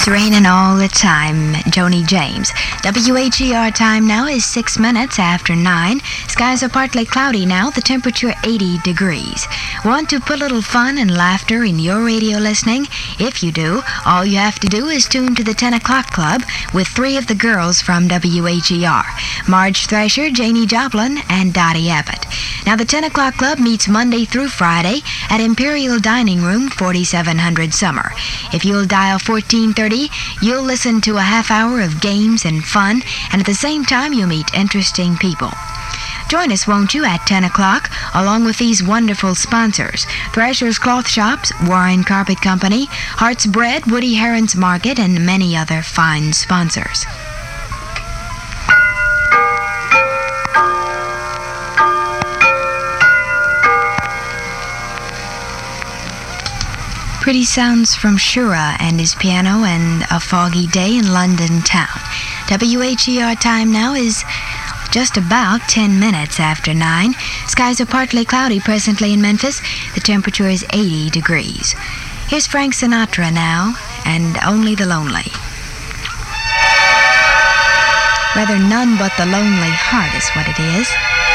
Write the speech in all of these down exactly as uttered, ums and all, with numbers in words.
It's raining all the time. Joni James. W H E R time now is six minutes after nine. Skies are partly cloudy now. The temperature eighty degrees. Want to put a little fun and laughter in your radio listening? If you do, all you have to do is tune to the ten o'clock club with three of the girls from W H E R. Marge Thresher, Janie Joplin, and Dottie Abbott. Now the ten o'clock club meets Monday through Friday at Imperial Dining Room, forty-seven hundred Summer. If you'll dial fourteen thirty, you'll listen to a half hour of games and fun, and at the same time you'll meet interesting people. Join us, won't you, at ten o'clock, along with these wonderful sponsors: Thrasher's Cloth Shops, Warren Carpet Company, Heart's Bread, Woody Herron's Market, and many other fine sponsors. Pretty sounds from Shura and his piano and A Foggy Day in London Town. W H E R time now is just about ten minutes after nine. Skies are partly cloudy presently in Memphis. The temperature is eighty degrees. Here's Frank Sinatra now, and Only the Lonely. Rather, None But the Lonely Heart is what it is.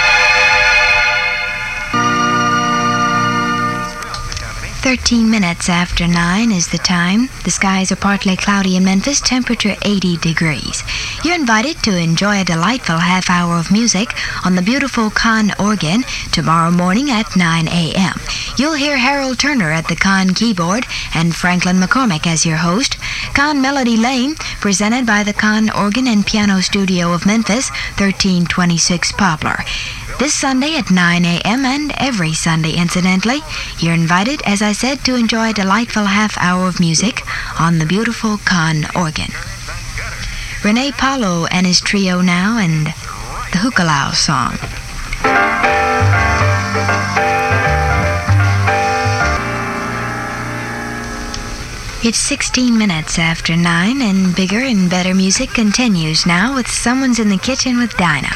Thirteen minutes after nine is the time. The skies are partly cloudy in Memphis, temperature eighty degrees. You're invited to enjoy a delightful half hour of music on the beautiful Kahn organ tomorrow morning at nine a.m. You'll hear Harold Turner at the Kahn keyboard and Franklin McCormick as your host. Kahn Melody Lane, presented by the Kahn Organ and Piano Studio of Memphis, thirteen twenty-six Poplar. This Sunday at nine a.m. and every Sunday, incidentally, you're invited, as I said, to enjoy a delightful half hour of music on the beautiful Kahn organ. Rene Paulo and his trio now, and the Hukalau song. It's sixteen minutes after nine, and bigger and better music continues now with Someone's in the Kitchen with Dinah.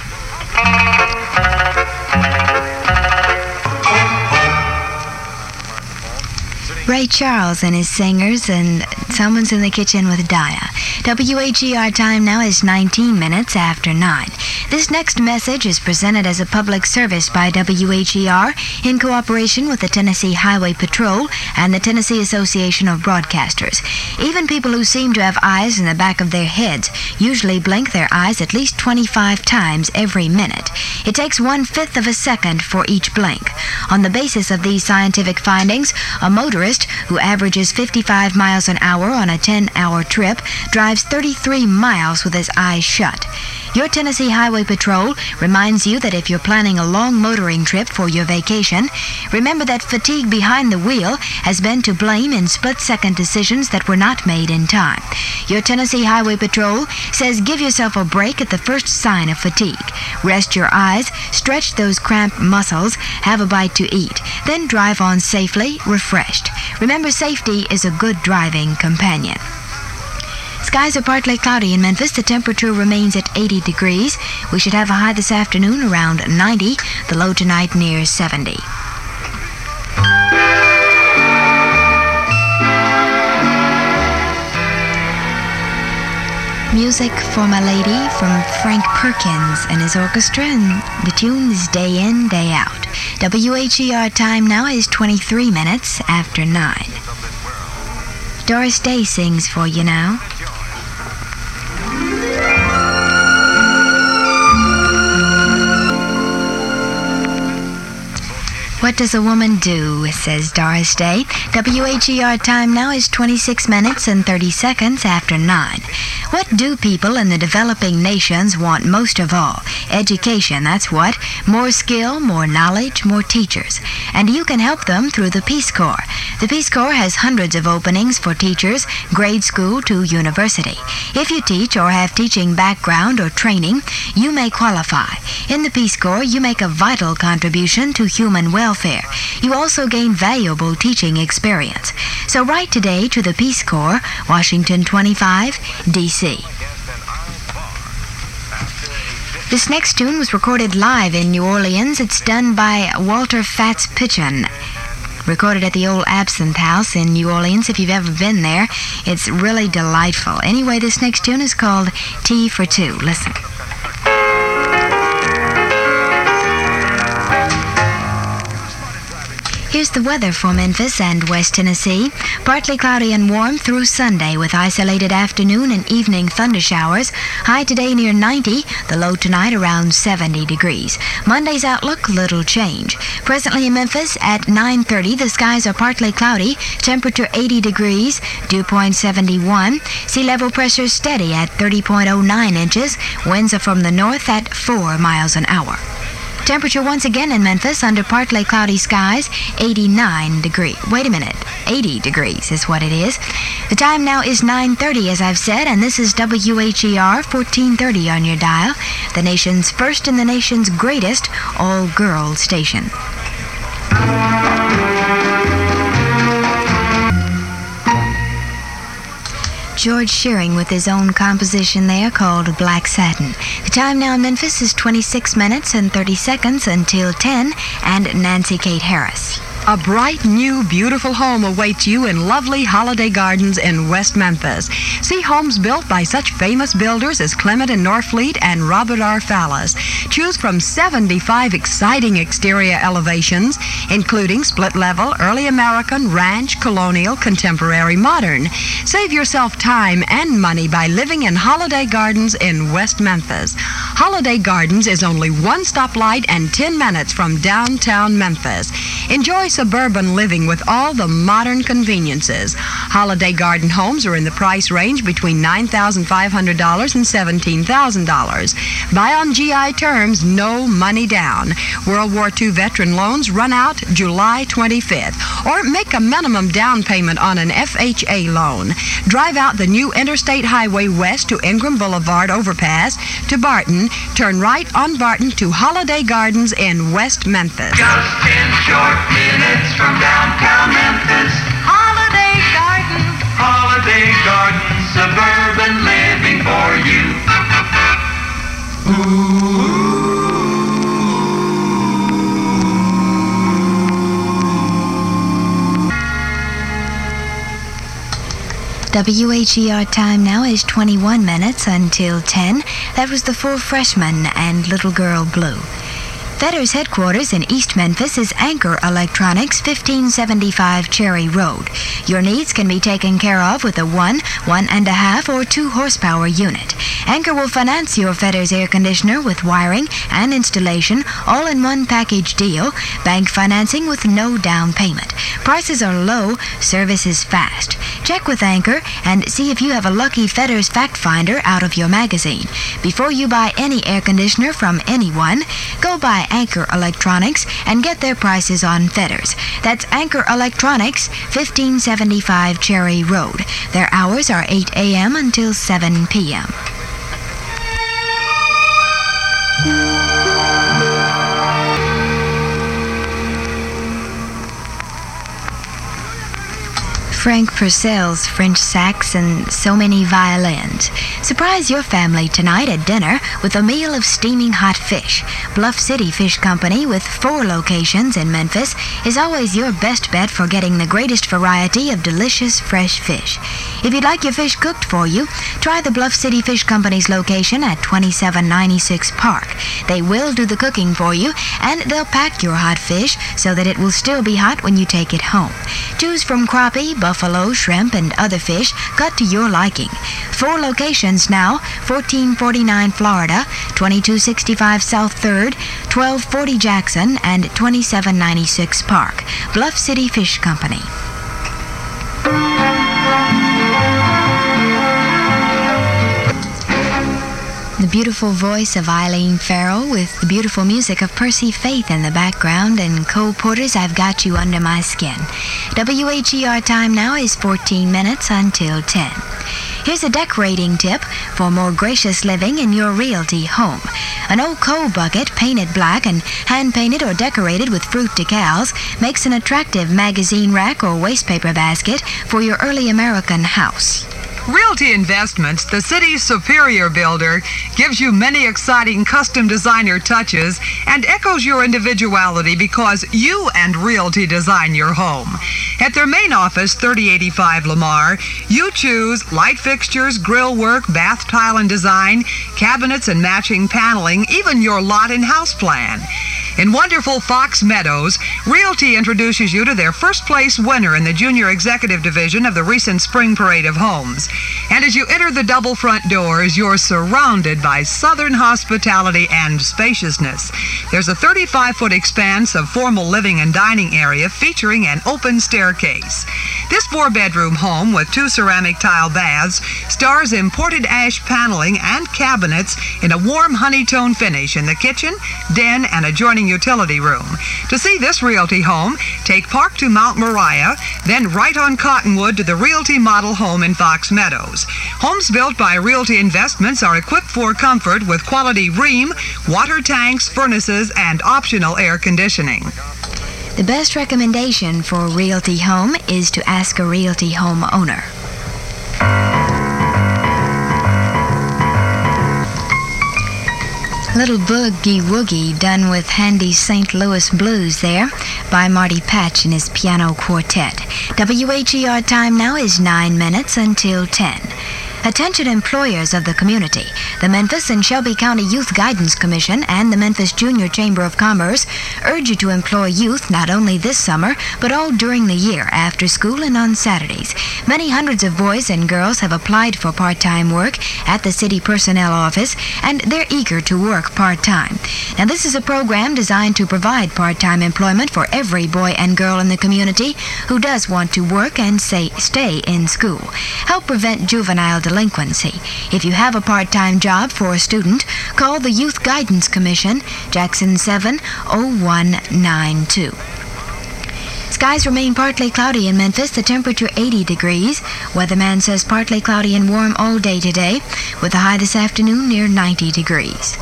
Ray Charles and his singers, and Someone's in the Kitchen with Dinah. W H E R time now is nineteen minutes after nine. This next message is presented as a public service by W H E R in cooperation with the Tennessee Highway Patrol and the Tennessee Association of Broadcasters. Even people who seem to have eyes in the back of their heads usually blink their eyes at least twenty-five times every minute. It takes one-fifth of a second for each blink. On the basis of these scientific findings, a motorist who averages fifty-five miles an hour on a ten-hour trip drives thirty-three miles with his eyes shut. Your Tennessee Highway Patrol reminds you that if you're planning a long motoring trip for your vacation, remember that fatigue behind the wheel has been to blame in split-second decisions that were not made in time. Your Tennessee Highway Patrol says give yourself a break at the first sign of fatigue. Rest your eyes, stretch those cramped muscles, have a bite to eat, then drive on safely, refreshed. Remember, safety is a good driving companion. Skies are partly cloudy in Memphis. The temperature remains at eighty degrees. We should have a high this afternoon around ninety. The low tonight near seventy. Music for My Lady from Frank Perkins and his orchestra, and the tune is Day In, Day Out. W H E R time now is twenty-three minutes after nine. Doris Day sings for you now. What does a woman do, says Doris Day. W H E R time now is twenty-six minutes and thirty seconds after nine. What do people in the developing nations want most of all? Education, that's what. More skill, more knowledge, more teachers. And you can help them through the Peace Corps. The Peace Corps has hundreds of openings for teachers, grade school to university. If you teach or have teaching background or training, you may qualify. In the Peace Corps, you make a vital contribution to human welfare. You also gain valuable teaching experience. So write today to the Peace Corps, Washington twenty-five, D C This next tune was recorded live in New Orleans. It's done by Walter Fats Pitchen. recorded at the old Absinthe House in New Orleans. If you've ever been there, it's really delightful. Anyway, this next tune is called Tea for Two. Listen. Here's the weather for Memphis and West Tennessee. Partly cloudy and warm through Sunday with isolated afternoon and evening thunder showers. High today near ninety, the low tonight around seventy degrees. Monday's outlook, little change. Presently in Memphis at nine thirty, the skies are partly cloudy. Temperature eighty degrees, dew point seventy-one. Sea level pressure steady at thirty point oh nine inches. Winds are from the north at four miles an hour. Temperature once again in Memphis under partly cloudy skies, eighty-nine degrees. Wait a minute, eighty degrees is what it is. The time now is nine thirty, as I've said, and this is W H E R fourteen thirty on your dial, the nation's first and the nation's greatest all-girl station. George Shearing with his own composition there called Black Satin. The time now in Memphis is twenty-six minutes and thirty seconds until ten, and Nancy Kate Harris. A bright, new, beautiful home awaits you in lovely Holiday Gardens in West Memphis. See homes built by such famous builders as Clement and Norfleet and Robert R. Fallis. Choose from seventy-five exciting exterior elevations, including split-level, early American, ranch, colonial, contemporary, modern. Save yourself time and money by living in Holiday Gardens in West Memphis. Holiday Gardens is only one stoplight and ten minutes from downtown Memphis. Enjoy suburban living with all the modern conveniences. Holiday Garden homes are in the price range between nine thousand five hundred dollars and seventeen thousand dollars. Buy on G I terms, no money down. World War Two veteran loans run out July twenty-fifth. Or make a minimum down payment on an F H A loan. Drive out the new Interstate Highway west to Ingram Boulevard overpass to Barton. Turn right on Barton to Holiday Gardens in West Memphis. Just ten short minutes from downtown Memphis. Holiday Garden. Holiday Garden. Suburban living for you. Ooh. W H E R time now is twenty-one minutes until ten. That was the Four Freshmen and Little Girl Blue. Fedder's headquarters in East Memphis is Anchor Electronics, fifteen seventy-five Cherry Road. Your needs can be taken care of with a one, one and a half, or two horsepower unit. Anchor will finance your Fedder's air conditioner with wiring and installation, all in one package deal. Bank financing with no down payment. Prices are low, service is fast. Check with Anchor and see if you have a lucky Fedder's Fact Finder out of your magazine. Before you buy any air conditioner from anyone, go buy Anchor Electronics and get their prices on Fedder's. That's Anchor Electronics, fifteen seventy-five Cherry Road. Their hours are eight a.m. until seven p.m. Frank Purcell's French sax and so many violins. Surprise your family tonight at dinner with a meal of steaming hot fish. Bluff City Fish Company, with four locations in Memphis, is always your best bet for getting the greatest variety of delicious fresh fish. If you'd like your fish cooked for you, try the Bluff City Fish Company's location at twenty-seven ninety-six Park. They will do the cooking for you, and they'll pack your hot fish so that it will still be hot when you take it home. Choose from crappie, buffalo, shrimp, and other fish cut to your liking. Four locations now: fourteen forty-nine Florida, twenty-two sixty-five South third, twelve forty Jackson, and twenty-seven ninety-six Park. Bluff City Fish Company. The beautiful voice of Eileen Farrell with the beautiful music of Percy Faith in the background, and Cole Porter's I've Got You Under My Skin. W H E R time now is fourteen minutes until ten. Here's a decorating tip for more gracious living in your realty home. An old coal bucket painted black and hand-painted or decorated with fruit decals makes an attractive magazine rack or wastepaper basket for your early American house. Realty Investments, the city's superior builder, gives you many exciting custom designer touches and echoes your individuality because you and Realty design your home. At their main office, thirty eighty-five Lamar, you choose light fixtures, grill work, bath tile and design, cabinets and matching paneling, even your lot and house plan. In wonderful Fox Meadows, Realty introduces you to their first place winner in the Junior Executive Division of the recent Spring Parade of Homes. And as you enter the double front doors, you're surrounded by Southern hospitality and spaciousness. There's a thirty-five foot expanse of formal living and dining area featuring an open staircase. This four-bedroom home with two ceramic tile baths stars imported ash paneling and cabinets in a warm honey-tone finish in the kitchen, den, and adjoining utility room. To see this Realty home, take Park to Mount Moriah, then right on Cottonwood to the Realty model home in Fox Meadows. Homes built by Realty Investments are equipped for comfort with quality ream, water tanks, furnaces, and optional air conditioning. The best recommendation for a Realty home is to ask a Realty home owner. Little Boogie Woogie done with handy Saint Louis blues there by Marty Patch and his piano quartet. W H E R time now is nine minutes until ten. Attention employers of the community. The Memphis and Shelby County Youth Guidance Commission and the Memphis Junior Chamber of Commerce urge you to employ youth not only this summer, but all during the year, after school and on Saturdays. Many hundreds of boys and girls have applied for part-time work at the city personnel office, and they're eager to work part-time. Now, this is a program designed to provide part-time employment for every boy and girl in the community who does want to work and say, stay in school. Help prevent juvenile delinquency. If you have a part-time job for a student, call the Youth Guidance Commission, Jackson seven oh one nine two. Skies remain partly cloudy in Memphis, the temperature eighty degrees. Weatherman says partly cloudy and warm all day today, with a high this afternoon near ninety degrees.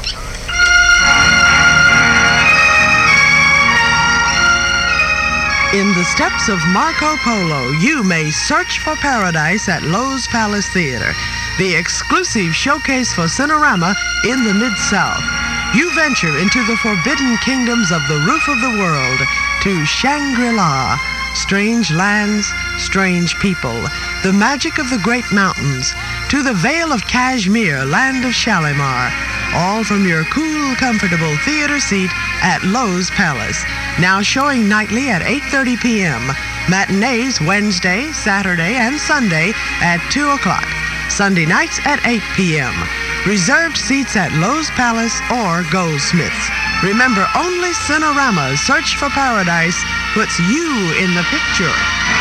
In the steps of Marco Polo, you may search for paradise at Lowe's Palace Theater, the exclusive showcase for Cinerama in the Mid-South. You venture into the forbidden kingdoms of the roof of the world, to Shangri-La, strange lands, strange people, the magic of the great mountains, to the Vale of Kashmir, land of Shalimar, all from your cool, comfortable theater seat at Lowe's Palace. Now showing nightly at eight thirty p.m. Matinees Wednesday, Saturday, and Sunday at two o'clock. Sunday nights at eight p.m. Reserved seats at Lowe's Palace or Goldsmiths. Remember, only Cinerama's Search for Paradise puts you in the picture.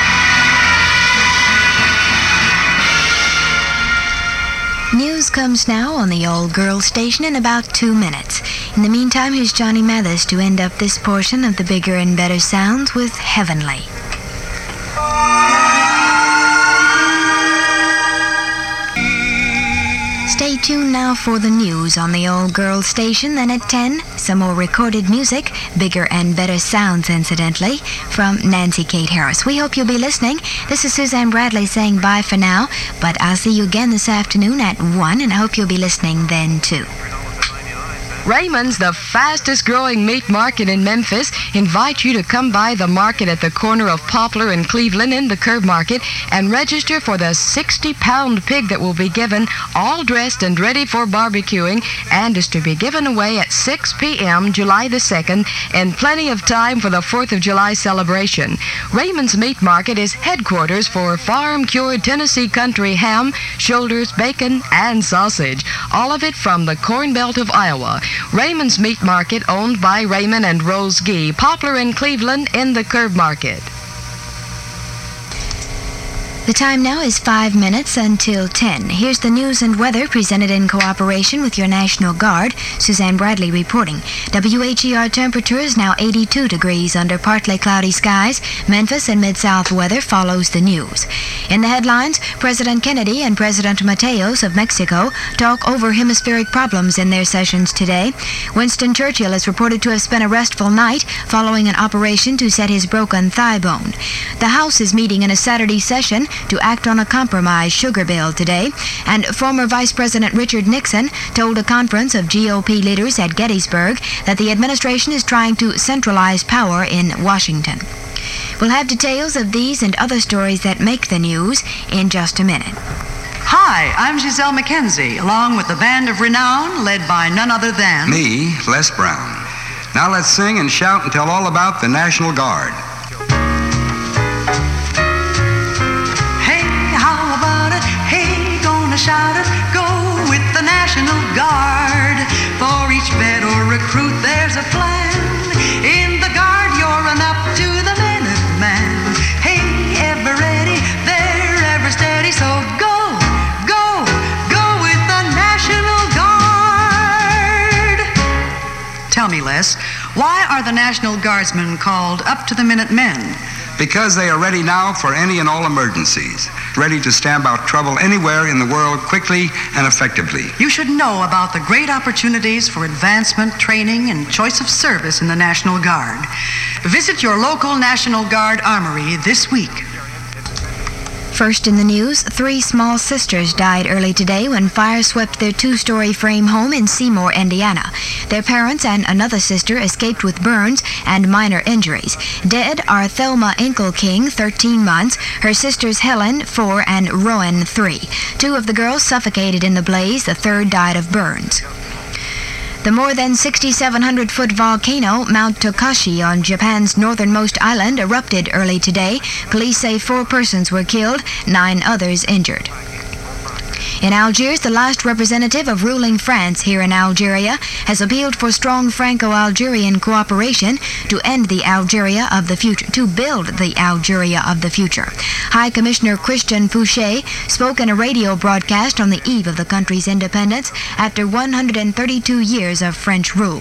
News comes now on the Old Girl Station in about two minutes. In the meantime, here's Johnny Mathis to end up this portion of the Bigger and Better Sounds with Heavenly. Stay tuned now for the news on the Old Girl Station. Then at ten, some more recorded music, Bigger and Better Sounds, incidentally, from Nancy Kate Harris. We hope you'll be listening. This is Suzanne Bradley saying bye for now, but I'll see you again this afternoon at one, and I hope you'll be listening then, too. Raymond's, the fastest growing meat market in Memphis, invite you to come by the market at the corner of Poplar and Cleveland in the Curb Market and register for the sixty pound pig that will be given, all dressed and ready for barbecuing, and is to be given away at six p.m. July the second, and plenty of time for the fourth of July celebration. Raymond's Meat Market is headquarters for farm-cured Tennessee country ham, shoulders, bacon, and sausage, all of it from the Corn Belt of Iowa. Raymond's Meat Market, owned by Raymond and Rose Gee, Poplar in Cleveland in the Curb Market. The time now is five minutes until ten. Here's the news and weather presented in cooperation with your National Guard. Suzanne Bradley reporting. W H E R temperature is now eighty-two degrees under partly cloudy skies. Memphis and Mid-South weather follows the news. In the headlines, President Kennedy and President Mateos of Mexico talk over hemispheric problems in their sessions today. Winston Churchill is reported to have spent a restful night following an operation to set his broken thigh bone. The House is meeting in a Saturday session to act on a compromise sugar bill today, and former Vice President Richard Nixon told a conference of G O P leaders at Gettysburg that the administration is trying to centralize power in Washington. We'll have details of these and other stories that make the news in just a minute. Hi, I'm Giselle McKenzie, along with a band of renown led by none other than... Me, Les Brown. Now let's sing and shout and tell all about the National Guard. Hey, how about it? Hey, gonna shout it. Go with the National Guard. For each vet or recruit, there's a plan. In the Guard, you're an up to the minute man. Hey, ever ready, there, ever steady, so go. Tell me, Les, why are the National Guardsmen called up-to-the-minute men? Because they are ready now for any and all emergencies, ready to stamp out trouble anywhere in the world quickly and effectively. You should know about the great opportunities for advancement, training, and choice of service in the National Guard. Visit your local National Guard armory this week. First in the news, three small sisters died early today when fire swept their two-story frame home in Seymour, Indiana. Their parents and another sister escaped with burns and minor injuries. Dead are Thelma Inkelking, thirteen months, her sisters Helen, four, and Rowan, three. Two of the girls suffocated in the blaze. The third died of burns. The more than sixty-seven hundred foot volcano, Mount Tokashi, on Japan's northernmost island, erupted early today. Police say four persons were killed, nine others injured. In Algiers, the last representative of ruling France here in Algeria has appealed for strong Franco-Algerian cooperation to end the Algeria of the future, to build the Algeria of the future. High Commissioner Christian Fouché spoke in a radio broadcast on the eve of the country's independence after one hundred thirty-two years of French rule.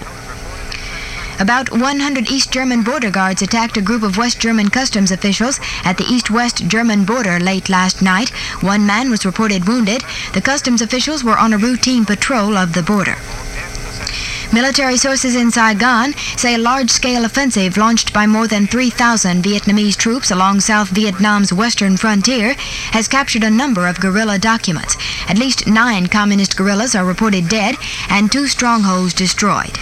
About one hundred East German border guards attacked a group of West German customs officials at the east-west German border late last night. One man was reported wounded. The customs officials were on a routine patrol of the border. Military sources in Saigon say a large-scale offensive launched by more than three thousand Vietnamese troops along South Vietnam's western frontier has captured a number of guerrilla documents. At least nine communist guerrillas are reported dead and two strongholds destroyed.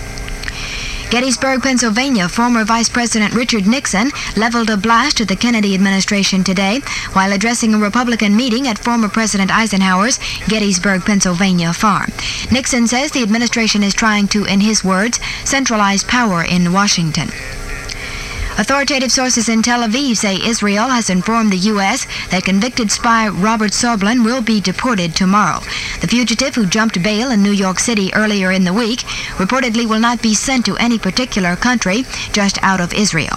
Gettysburg, Pennsylvania, former Vice President Richard Nixon leveled a blast at the Kennedy administration today while addressing a Republican meeting at former President Eisenhower's Gettysburg, Pennsylvania farm. Nixon says the administration is trying to, in his words, centralize power in Washington. Authoritative sources in Tel Aviv say Israel has informed the U S that convicted spy Robert Soblin will be deported tomorrow. The fugitive, who jumped bail in New York City earlier in the week, reportedly will not be sent to any particular country, just out of Israel.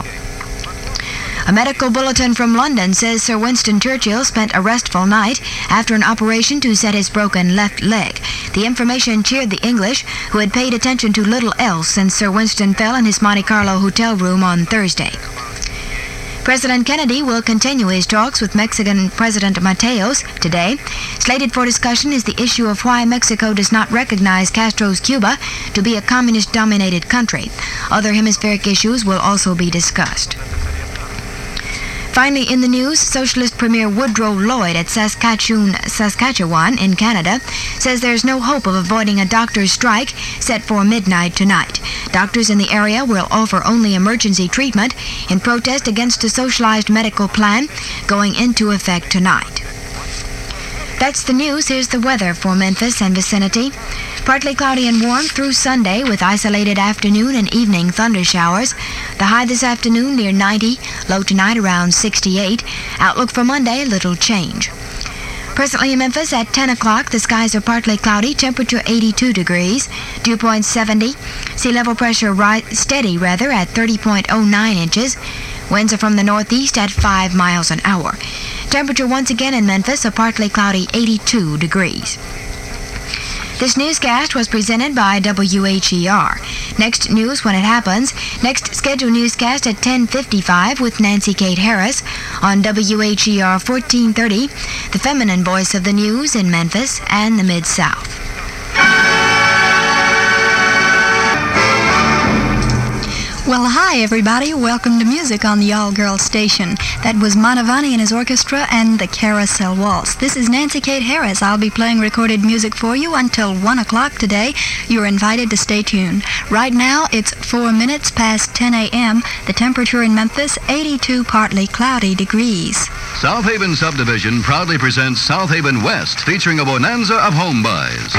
A medical bulletin from London says Sir Winston Churchill spent a restful night after an operation to set his broken left leg. The information cheered the English, who had paid attention to little else since Sir Winston fell in his Monte Carlo hotel room on Thursday. President Kennedy will continue his talks with Mexican President Mateos today. Slated for discussion is the issue of why Mexico does not recognize Castro's Cuba to be a communist-dominated country. Other hemispheric issues will also be discussed. Finally, in the news, Socialist Premier Woodrow Lloyd at Saskatchewan, Saskatchewan in Canada says there's no hope of avoiding a doctor's strike set for midnight tonight. Doctors in the area will offer only emergency treatment in protest against a socialized medical plan going into effect tonight. That's the news. Here's the weather for Memphis and vicinity. Partly cloudy and warm through Sunday with isolated afternoon and evening thunder showers. The high this afternoon near ninety, low tonight around sixty-eight. Outlook for Monday, little change. Presently in Memphis at ten o'clock, the skies are partly cloudy, temperature eighty-two degrees, dew point seventy, sea level pressure ri- steady rather at thirty point oh nine inches. Winds are from the northeast at five miles an hour. Temperature once again in Memphis, a partly cloudy eighty-two degrees. This newscast was presented by W H E R. Next news when it happens. Next scheduled newscast at ten fifty-five with Nancy Kate Harris on W H E R fourteen thirty, the feminine voice of the news in Memphis and the Mid-South. Well, hi, Hi, everybody. Welcome to Music on the All-Girl Station. That was Manavani and his orchestra and the Carousel Waltz. This is Nancy Kate Harris. I'll be playing recorded music for you until one o'clock today. You're invited to stay tuned. Right now, it's four minutes past ten a.m. The temperature in Memphis, eighty-two partly cloudy degrees. South Haven Subdivision proudly presents South Haven West, featuring a bonanza of home buys.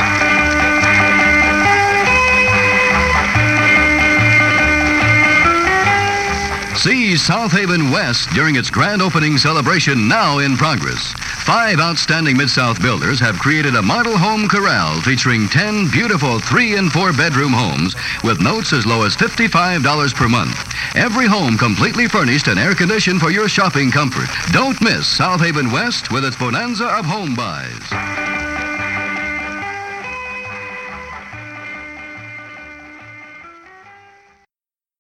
See South Haven West during its grand opening celebration now in progress. Five outstanding Mid-South builders have created a model home corral featuring ten beautiful three and four bedroom homes with notes as low as fifty-five dollars per month. Every home completely furnished and air-conditioned for your shopping comfort. Don't miss South Haven West with its bonanza of home buys.